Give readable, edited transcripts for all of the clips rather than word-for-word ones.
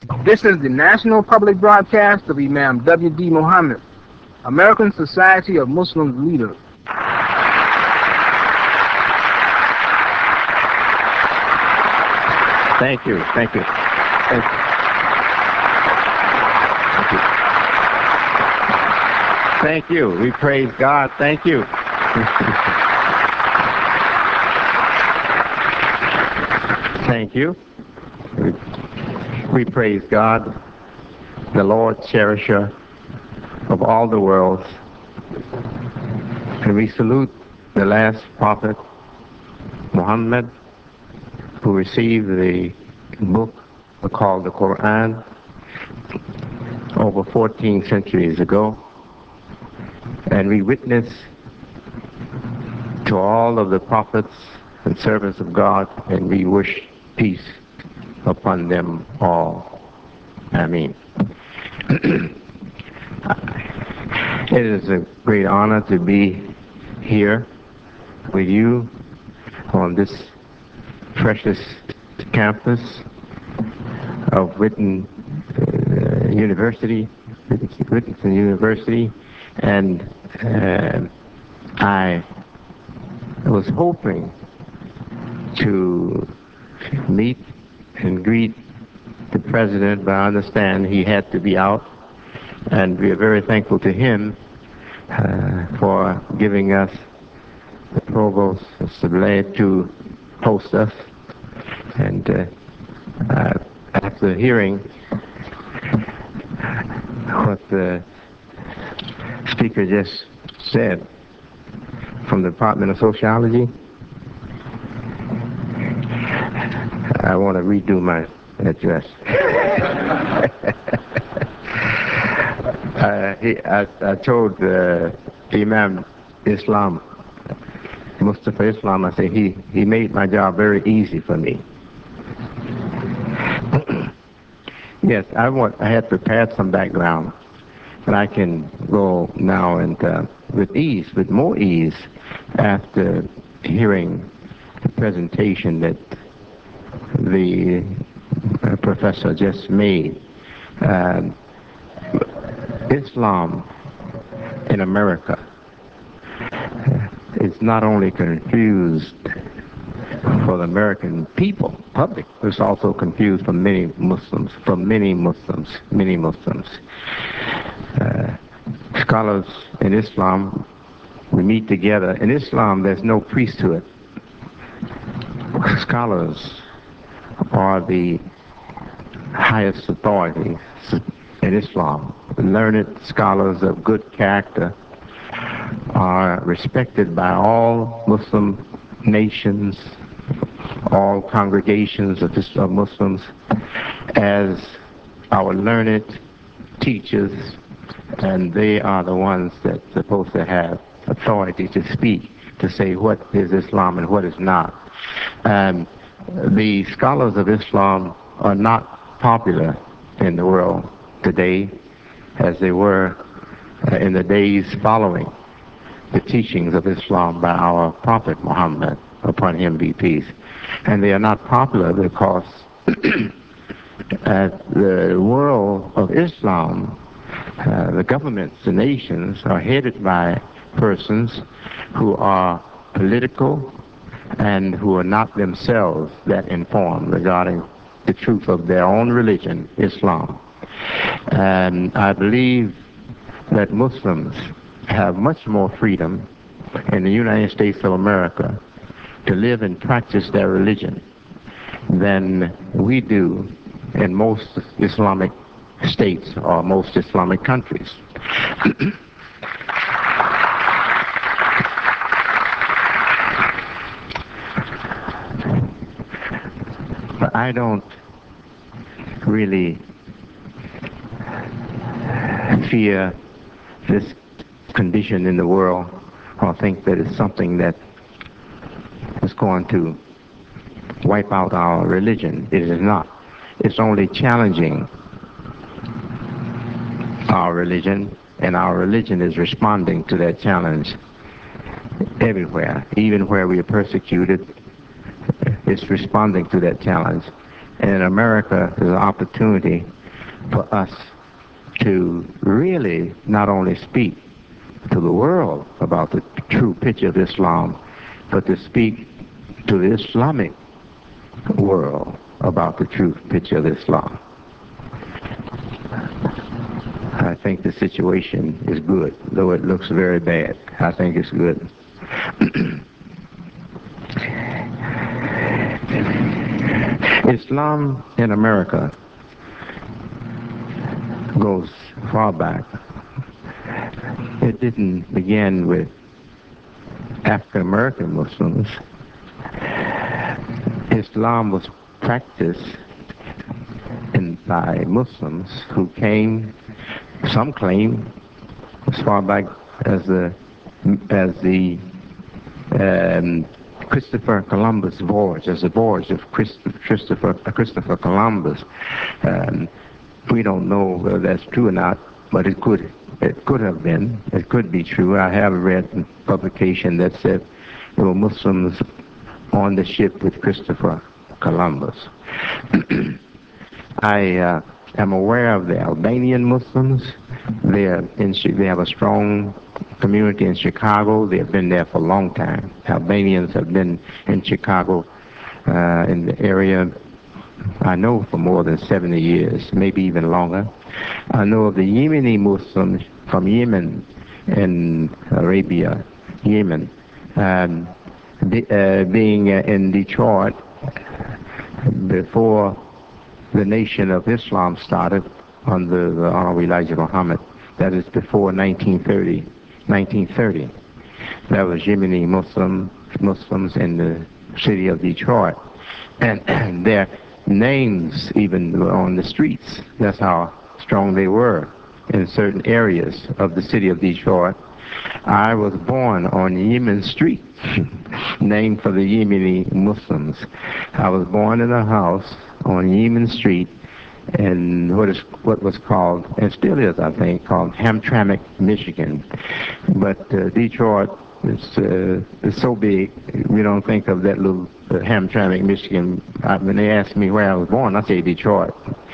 This is the National Public Broadcast of Imam W.D. Muhammad, American Society of Muslim Leaders. Thank you, thank you, thank you, thank you. Thank you. We praise God. Thank you. Thank you. We praise God, the Lord cherisher of all the worlds. And we salute the last prophet, Muhammad, who received the book called the Quran over 14 centuries ago. And we witness to all of the prophets and servants of God, and we wish peace upon them all. Ameen. It is a great honor to be here with you on this precious campus of Whittington University, and I was hoping to meet and greet the president, but I understand he had to be out, and we are very thankful to him for giving us the provost of Sublette to host us. And after hearing what the speaker just said from the Department of Sociology, I want to redo my address. I told Imam Islam, Mustafa Islam, I say he made my job very easy for me. Yes, I had prepared some background, but I can go now and with more ease, after hearing the presentation that the professor just made. Islam in America is not only confused for the American people, public, it's also confused for many Muslims, Scholars in Islam, we meet together. In Islam, there's no priesthood. Scholars are the highest authority in Islam. Learned scholars of good character are respected by all Muslim nations, all congregations of Muslims, as our learned teachers, and they are the ones that are supposed to have authority to speak, to say what is Islam and what is not. The scholars of Islam are not popular in the world today as they were in the days following the teachings of Islam by our Prophet Muhammad, upon him be peace. And they are not popular because the world of Islam, the governments, the nations, are headed by persons who are political and who are not themselves that informed regarding the truth of their own religion, Islam. And I believe that Muslims have much more freedom in the United States of America to live and practice their religion than we do in most Islamic states or most Islamic countries. But I don't really fear this condition in the world or think that it's something that is going to wipe out our religion. It is not. It's only challenging our religion, and our religion is responding to that challenge everywhere, even where we are persecuted. It's responding to that challenge. And in America, there's an opportunity for us to really not only speak to the world about the true picture of Islam, but to speak to the Islamic world about the true picture of Islam. I think the situation is good, though it looks very bad. I think it's good. Islam in America goes far back. It didn't begin with African American Muslims. Islam was practiced by Muslims who came, some claim, as far back as the Christopher Columbus voyage, as the voyage of Christopher Columbus. We don't know whether that's true or not, but it could have been. It could be true. I have read a publication that said there were Muslims on the ship with Christopher Columbus. I am aware of the Albanian Muslims. They have a strong community in Chicago. They have been there for a long time. Albanians have been in Chicago, in the area, I know, for more than 70 years, maybe even longer. I know of the Yemeni Muslims from Yemen in Arabia, Yemen, being in Detroit before the Nation of Islam started under the Honorable Elijah Muhammad. That is before 1930. That was Yemeni Muslims in the city of Detroit. And their names even were on the streets. That's how strong they were in certain areas of the city of Detroit. I was born on Yemen Street, named for the Yemeni Muslims. I was born in a house on Yemen Street in what was called, and still is, I think, called Hamtramck, Michigan. But Detroit is so big, we don't think of that little Hamtramck, Michigan. When they ask me where I was born, I say Detroit.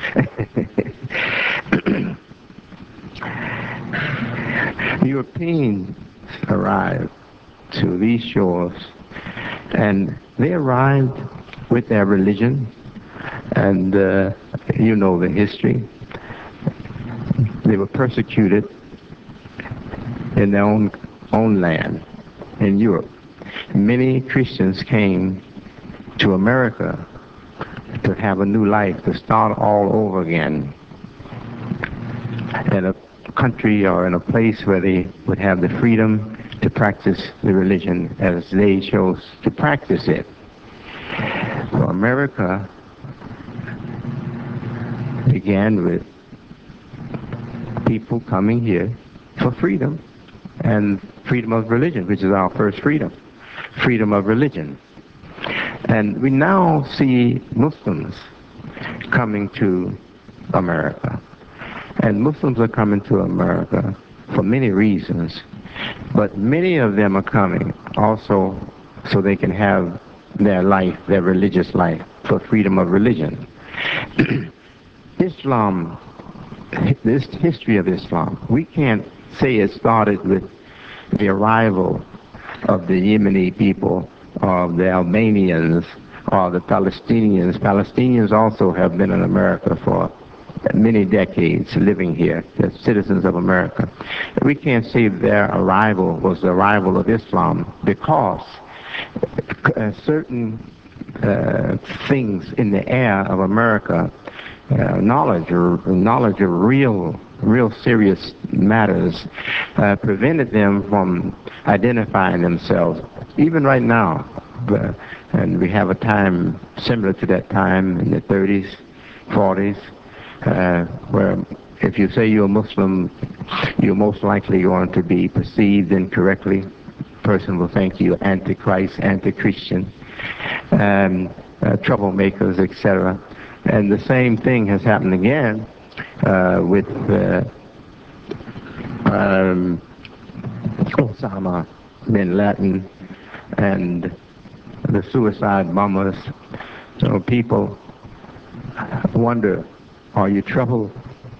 Europeans arrived to these shores, and they arrived with their religion, and you know the history. They were persecuted in their own land in Europe. Many Christians came to America to have a new life, to start all over again in a country or in a place where they would have the freedom to practice the religion as they chose to practice it. So America began with people coming here for freedom, and freedom of religion, which is our first freedom of religion. And we now see Muslims coming to America. And Muslims are coming to America for many reasons, but many of them are coming also so they can have their life, their religious life, for freedom of religion. Islam, this history of Islam, we can't say it started with the arrival of the Yemeni people, or the Albanians, or the Palestinians. Palestinians also have been in America for many decades, living here. They're citizens of America. We can't say their arrival was the arrival of Islam, because certain things in the air of America, knowledge of real serious matters, prevented them from identifying themselves. Even right now, and we have a time similar to that time in the 30s, 40s, where if you say you're a Muslim, you're most likely going to be perceived incorrectly. A person will think you're antichrist, anti-Christian, troublemakers, etc. And the same thing has happened again with Osama bin Laden and the suicide bombers. So people wonder, are you troubled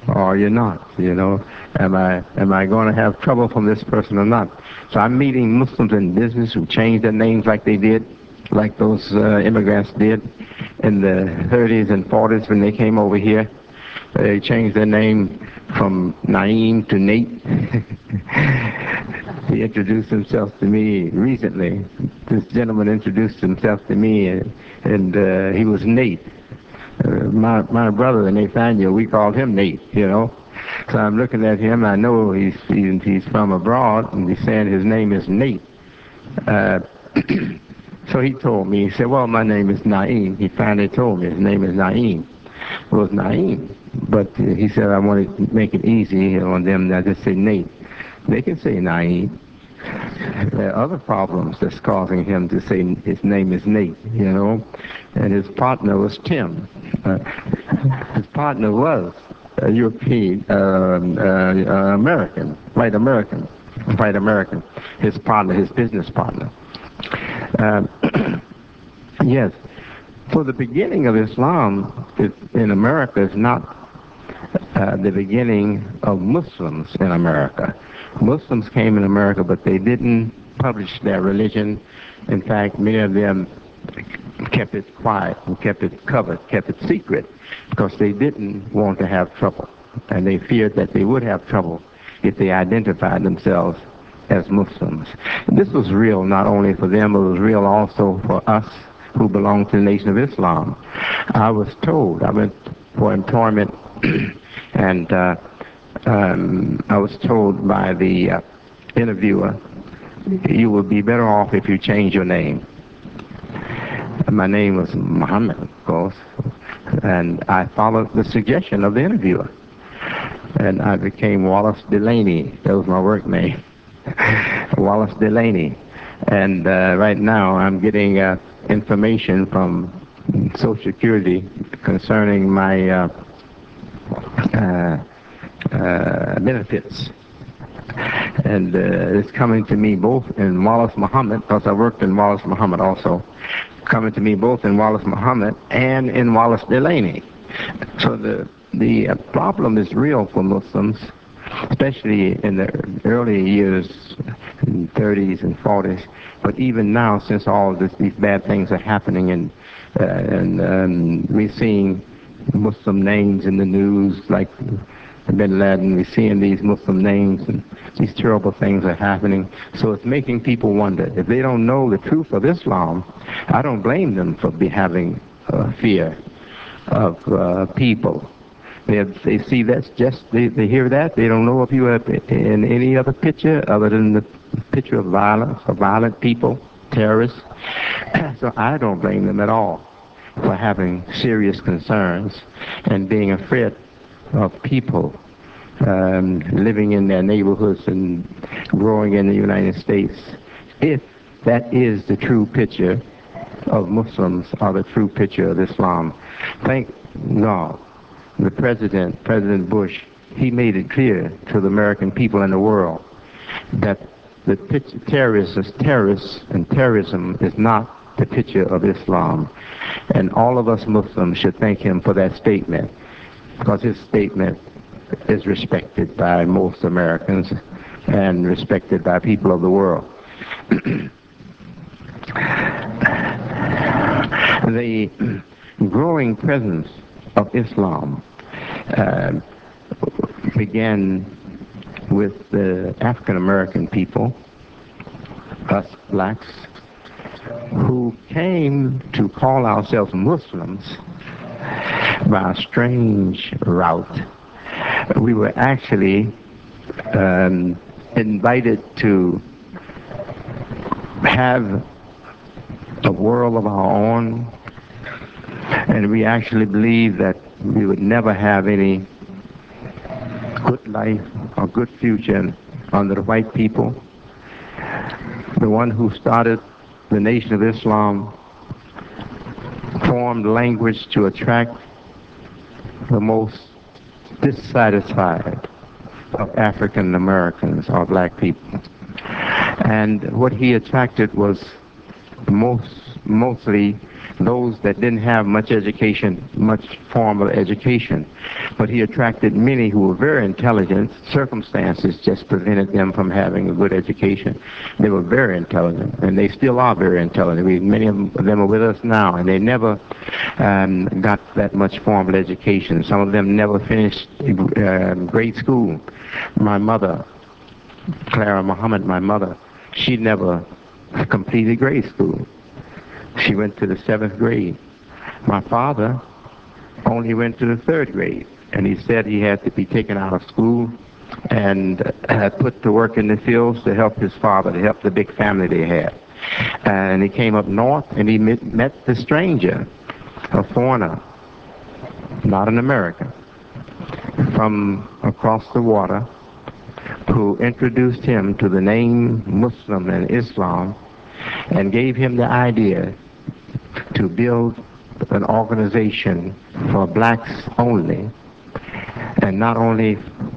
or you're not, you know. Am I going to have trouble from this person or not? So I'm meeting Muslims in business who changed their names like they did, like those immigrants did in the 30s and 40s when they came over here. They changed their name from Naeem to Nate. He introduced himself to me recently. This gentleman introduced himself to me, and he was Nate. My brother, Nathaniel, we called him Nate, you know. So I'm looking at him. I know he's from abroad, and he's saying his name is Nate. Uh, so he told me, he said, well, my name is Naeem. He finally told me his name is Naeem. Well, it's Naeem. But he said, I want to make it easy on them. I just say Nate. They can say Naeem. There are other problems that's causing him to say his name is Nate, you know. And his partner was Tim. His partner was a European, American, white American. His partner, his business partner. Um, yes. So the beginning of Islam in America is not the beginning of Muslims in America. Muslims came in America, but they didn't publish their religion. In fact, many of them kept it quiet and kept it covered, kept it secret, because they didn't want to have trouble. And they feared that they would have trouble if they identified themselves as Muslims. And this was real not only for them, but it was real also for us who belong to the Nation of Islam. I was told, I went for employment, and I was told by the interviewer, you would be better off if you change your name. My name was Muhammad, of course, and I followed the suggestion of the interviewer. And I became Wallace Delaney. That was my work name. Wallace Delaney. And right now I'm getting information from Social Security concerning my benefits. And it's coming to me both in Wallace Muhammad, because I worked in Wallace Muhammad also, coming to me both in Wallace Muhammad and in Wallace Delaney. So the problem is real for Muslims, especially in the early years, in 30s and 40s. But even now, since all these bad things are happening, and we're seeing Muslim names in the news, like Bin Laden, we're seeing these Muslim names, and these terrible things are happening. So it's making people wonder. If they don't know the truth of Islam, I don't blame them for having fear of people. They see that's just, they hear that, they don't know of you in any other picture other than the picture of violence, of violent people, terrorists. So I don't blame them at all for having serious concerns and being afraid of people living in their neighborhoods and growing in the United States, if that is the true picture of Muslims or the true picture of Islam. Thank God, the President Bush, he made it clear to the American people and the world that the terrorists and terrorism is not the picture of Islam. And all of us Muslims should thank him for that statement, because his statement is respected by most Americans and respected by people of the world. The growing presence of Islam began with the African American people, us blacks, who came to call ourselves Muslims by a strange route. We were actually invited to have a world of our own, and we actually believed that we would never have any good life or good future under the white people. The one who started the Nation of Islam formed language to attract the most dissatisfied of African Americans or black people. And what he attracted was mostly those that didn't have much education, much formal education. But he attracted many who were very intelligent. Circumstances just prevented them from having a good education. They were very intelligent, and they still are very intelligent. Many of them are with us now, and they never got that much formal education. Some of them never finished grade school. My mother, Clara Muhammad, my mother, she never completed grade school. She went to the 7th grade. My father only went to the 3rd grade, and he said he had to be taken out of school and had put to work in the fields to help his father, to help the big family they had. And he came up north, and he met the stranger, a foreigner, not an American, from across the water, who introduced him to the name Muslim and Islam and gave him the idea to build an organization for blacks only, and not only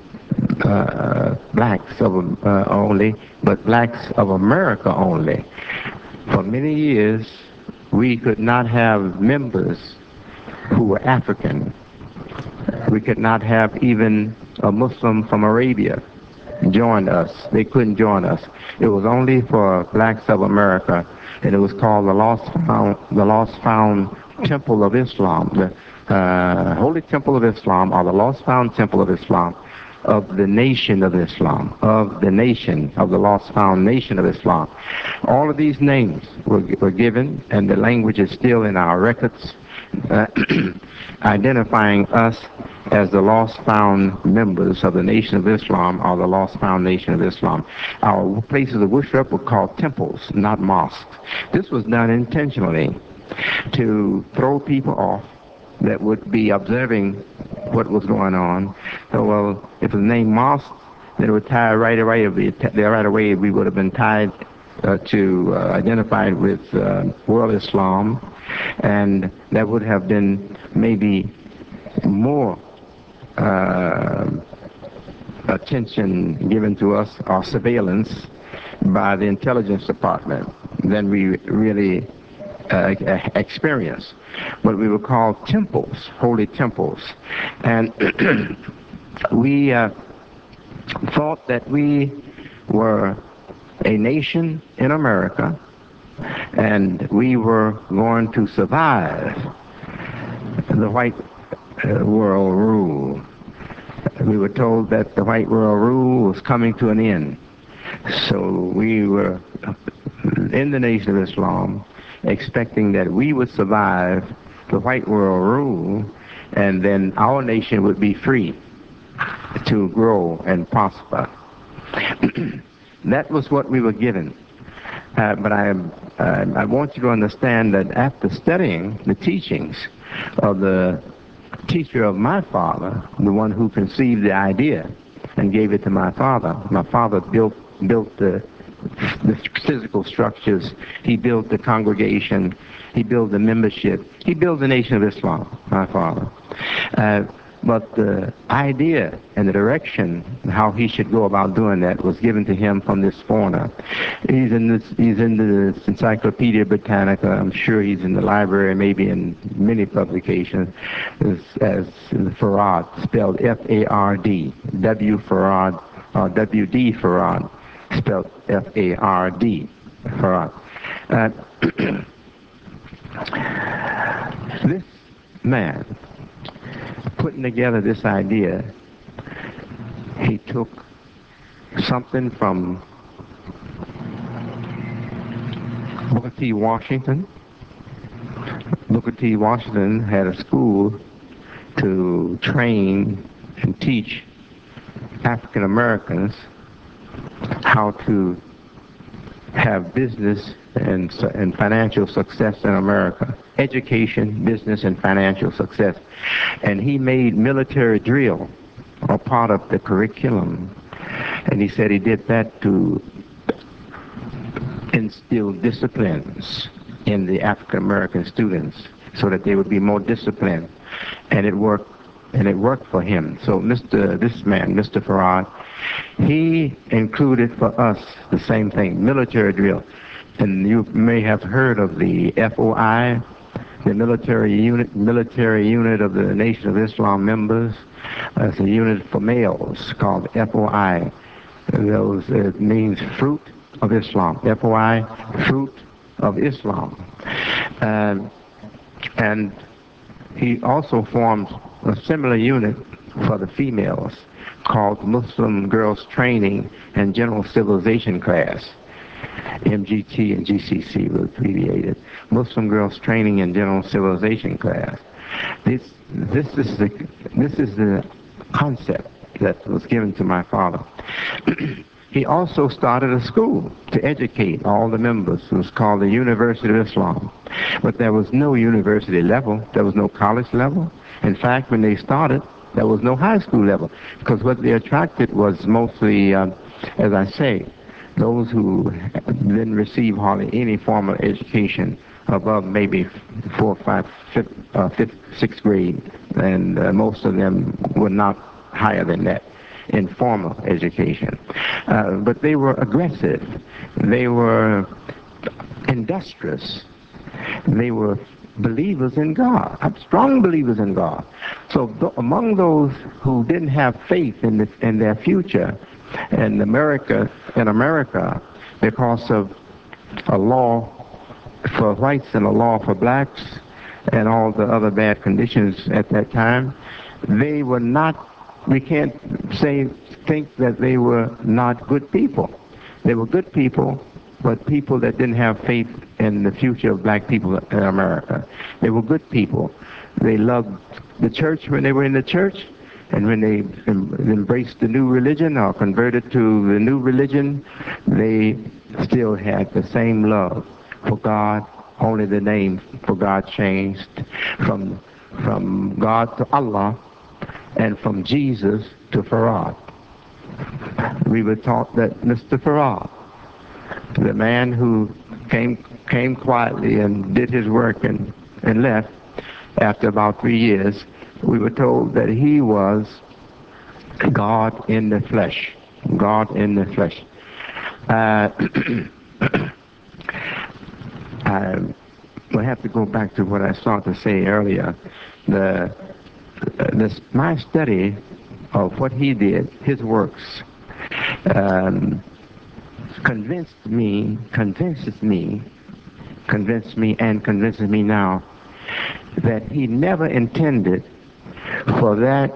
blacks only, but blacks of America only. For many years, we could not have members who were African. We could not have even a Muslim from Arabia join us. They couldn't join us. It was only for blacks of America, and it was called the Lost Found Temple of Islam, the Holy Temple of Islam, or the Lost Found Temple of Islam, of the Nation of Islam, of the nation, of the Lost Found Nation of Islam. All of these names were given, and the language is still in our records, identifying us as the lost found members of the Nation of Islam, or the Lost Found Nation of Islam. Our places of worship were called temples, not mosques. This was done intentionally to throw people off that would be observing what was going on. So, well, if it was named mosque, then it would tie right away. Right away, we would have been tied identified with world Islam, and that would have been maybe more attention given to us, or surveillance by the intelligence department, than we really experienced. But we were called temples, holy temples, and we thought that we were a nation in America, and we were going to survive the white world rule. We were told that the white world rule was coming to an end. So we were in the Nation of Islam, expecting that we would survive the white world rule, and then our nation would be free to grow and prosper. That was what we were given. But I want you to understand that after studying the teachings of the teacher of my father, the one who conceived the idea and gave it to my father built the physical structures. He built the congregation. He built the membership. He built the Nation of Islam, my father. But the idea and the direction, how he should go about doing that, was given to him from this foreigner. He's in the Encyclopedia Britannica. I'm sure he's in the library, maybe in many publications, as Farad, spelled F-A-R-D, W. Farad, or W-D Farad, spelled F-A-R-D, Farad. This man, putting together this idea, he took something from Booker T. Washington. Booker T. Washington had a school to train and teach African Americans how to have business and financial success in America. Education, business, and financial success. And he made military drill a part of the curriculum. And he said he did that to instill disciplines in the African American students so that they would be more disciplined. And it worked. And it worked for him. So this man, Mr. Farad, he included for us the same thing, military drill. And you may have heard of the FOI, the military unit of the Nation of Islam members. It's a unit for males called FOI. Those it means Fruit of Islam. FOI, Fruit of Islam. And he also formed a similar unit for the females called Muslim Girls Training and General Civilization Class. MGT and GCC were abbreviated. Muslim Girls Training and General Civilization Class. This is the concept that was given to my father. He also started a school to educate all the members. It was called the University of Islam. But there was no university level. There was no college level. In fact, when they started, there was no high school level. Because what they attracted was mostly, as I say, those who didn't receive hardly any formal education above maybe 4th, 5th, 6th grade. And most of them were not higher than that in formal education. But they were aggressive. They were industrious. They were believers in God, strong believers in God. So among those who didn't have faith in their future, in America, because of a law for whites and a law for blacks and all the other bad conditions at that time, they were not, we can't think that they were not good people. They were good people, but people that didn't have faith in the future of black people in America. They were good people. They loved the church when they were in the church, and when they embraced the new religion or converted to the new religion, they still had the same love for God. Only the name for God changed from God to Allah and from Jesus to Farad. We were taught that Mr. Farad, the man who came quietly and did his work and left after about 3 years, we were told that he was God in the flesh. God in the flesh. I will have to go back to what I started to say earlier. My study of what he did, his works, convinced me and convinces me now that he never intended for that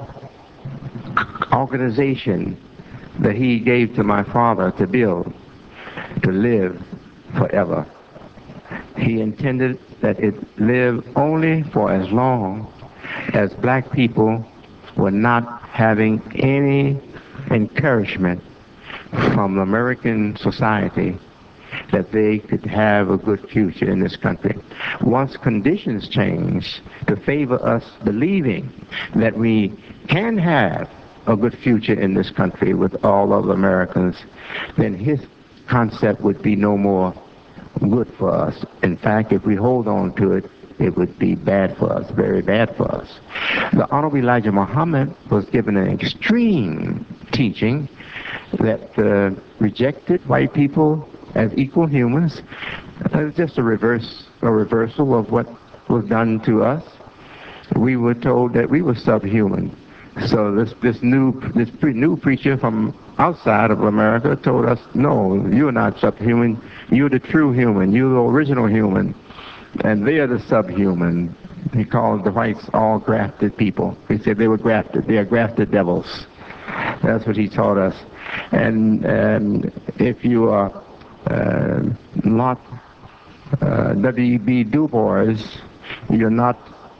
organization that he gave to my father to build to live forever. He intended that it live only for as long as black people were not having any encouragement from American society that they could have a good future in this country. Once conditions change to favor us believing that we can have a good future in this country with all other Americans, then his concept would be no more good for us. In fact, if we hold on to it, it would be bad for us, very bad for us. The Honorable Elijah Muhammad was given an extreme teaching that rejected white people as equal humans. It's just a reversal of what was done to us. We were told that we were subhuman. So this new preacher from outside of America told us, no, you're not subhuman. You're the true human. You're the original human. And they are the subhuman. He called the whites all grafted people. He said they were grafted. They are grafted devils. That's what he taught us. And if you are not W.E.B. Du Bois, you're not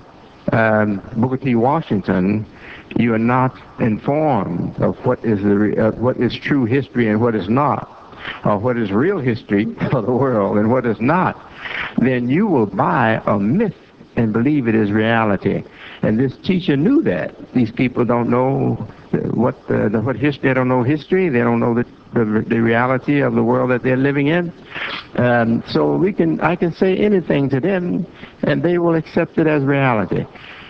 Booker T. Washington, you are not informed of what is true history and what is not, or what is real history of the world and what is not, then you will buy a myth and believe it is reality. And this teacher knew that. These people don't know what history. They don't know history. They don't know the reality of the world that they're living in. So I can say anything to them, and they will accept it as reality.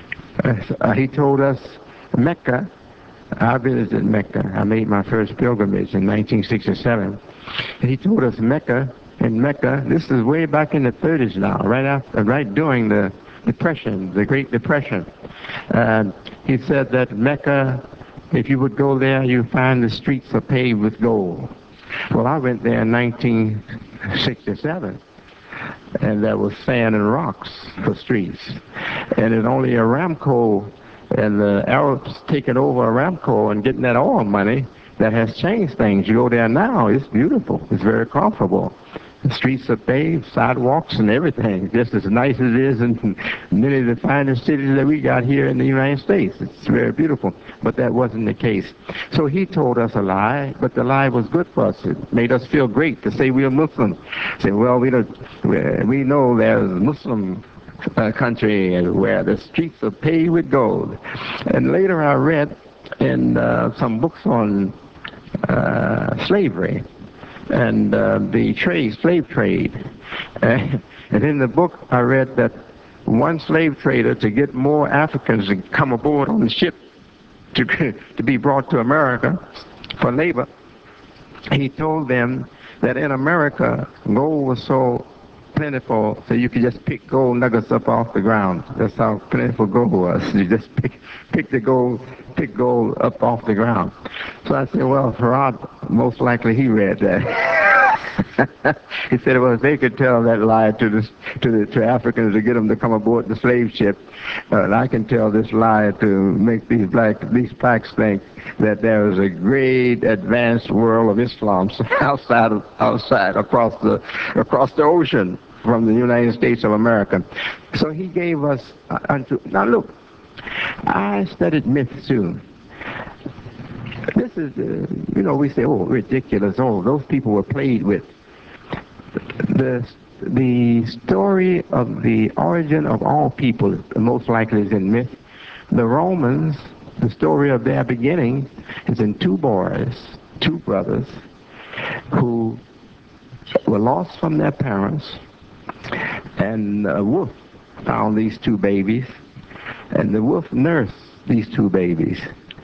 He told us Mecca. I visited Mecca. I made my first pilgrimage in 1967. He told us Mecca. In Mecca, this is way back in the 30s now, right during the Depression, the Great Depression. He said that Mecca, if you would go there, you find the streets are paved with gold. Well, I went there in 1967, and there was sand and rocks for streets. And it's only Aramco and the Arabs taking over Aramco and getting that oil money that has changed things. You go there now, it's beautiful. It's very comfortable. The streets are paved, sidewalks and everything, just as nice as it is in many of the finest cities that we got here in the United States. It's very beautiful, but that wasn't the case. So he told us a lie, but the lie was good for us. It made us feel great to say we are Muslims. Say, well, we know there's a Muslim country where the streets are paved with gold. And later I read in some books on slavery and the slave trade. And in the book I read that one slave trader, to get more Africans to come aboard on the ship to be brought to America for labor, he told them that in America gold was so plentiful so you could just pick gold nuggets up off the ground. That's how plentiful gold was. You just pick gold up off the ground. So I said, well, Farad, most likely he read that. He said, well, if they could tell that lie to Africans to get them to come aboard the slave ship, and I can tell this lie to make these blacks think that there is a great advanced world of Islam outside across the ocean from the United States of America. So he gave us now look, I studied myths too. This is, we say, oh, ridiculous. Oh, those people were played with. The story of the origin of all people most likely is in myth. The Romans, the story of their beginning is in two brothers, who were lost from their parents, and a wolf found these two babies, and the wolf nursed these two babies,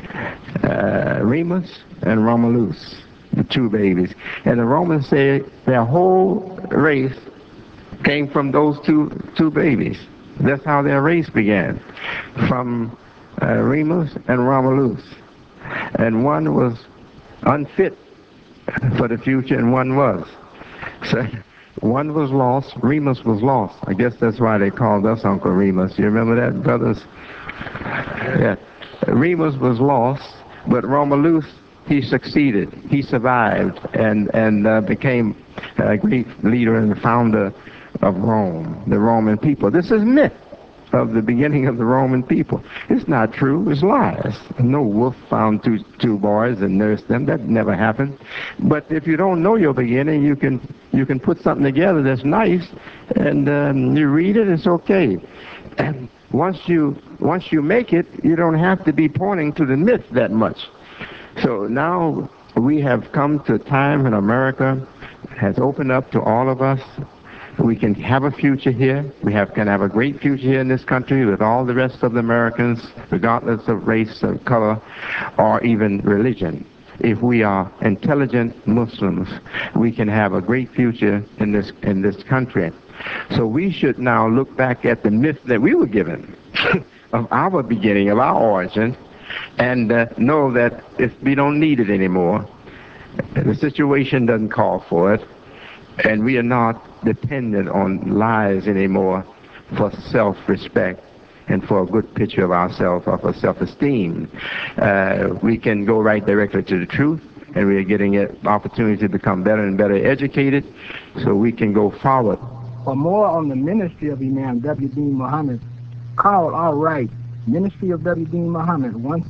Remus and Romulus, the two babies. And the Romans say their whole race came from those two babies. That's how their race began, from Remus and Romulus. And one was unfit for the future, and one was. So one was lost. Remus was lost. I guess that's why they called us Uncle Remus. You remember that, brothers? Yeah. Remus was lost, but Romulus, he succeeded. He survived and became a great leader and founder of Rome, the Roman people. This is myth of the beginning of the Roman people. It's not true. It's lies. No wolf found two boys and nursed them. That never happened. But if you don't know your beginning, you can put something together that's nice, and you read it. It's okay. And once you make it, you don't have to be pointing to the myth that much. So now we have come to a time when America has opened up to all of us. We can have a future here. We can have a great future here in this country with all the rest of the Americans, regardless of race or color or even religion. If we are intelligent Muslims, we can have a great future in this country. So we should now look back at the myth that we were given of our beginning, of our origin, and know that if we don't need it anymore, the situation doesn't call for it, and we are not dependent on lies anymore for self-respect and for a good picture of ourselves or for self-esteem. We can go right directly to the truth, and we are getting an opportunity to become better and better educated so we can go forward. For more on the ministry of Imam W. Deen Muhammad, call our right, Ministry of W. Deen Muhammad,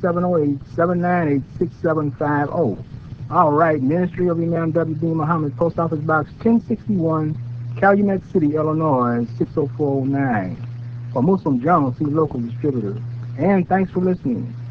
1708-798-6750. All right, Ministry of Imam W. Deen Muhammad, Post Office Box 1061, Calumet City, Illinois, 60409. For Muslim Journal, see local distributor. And thanks for listening.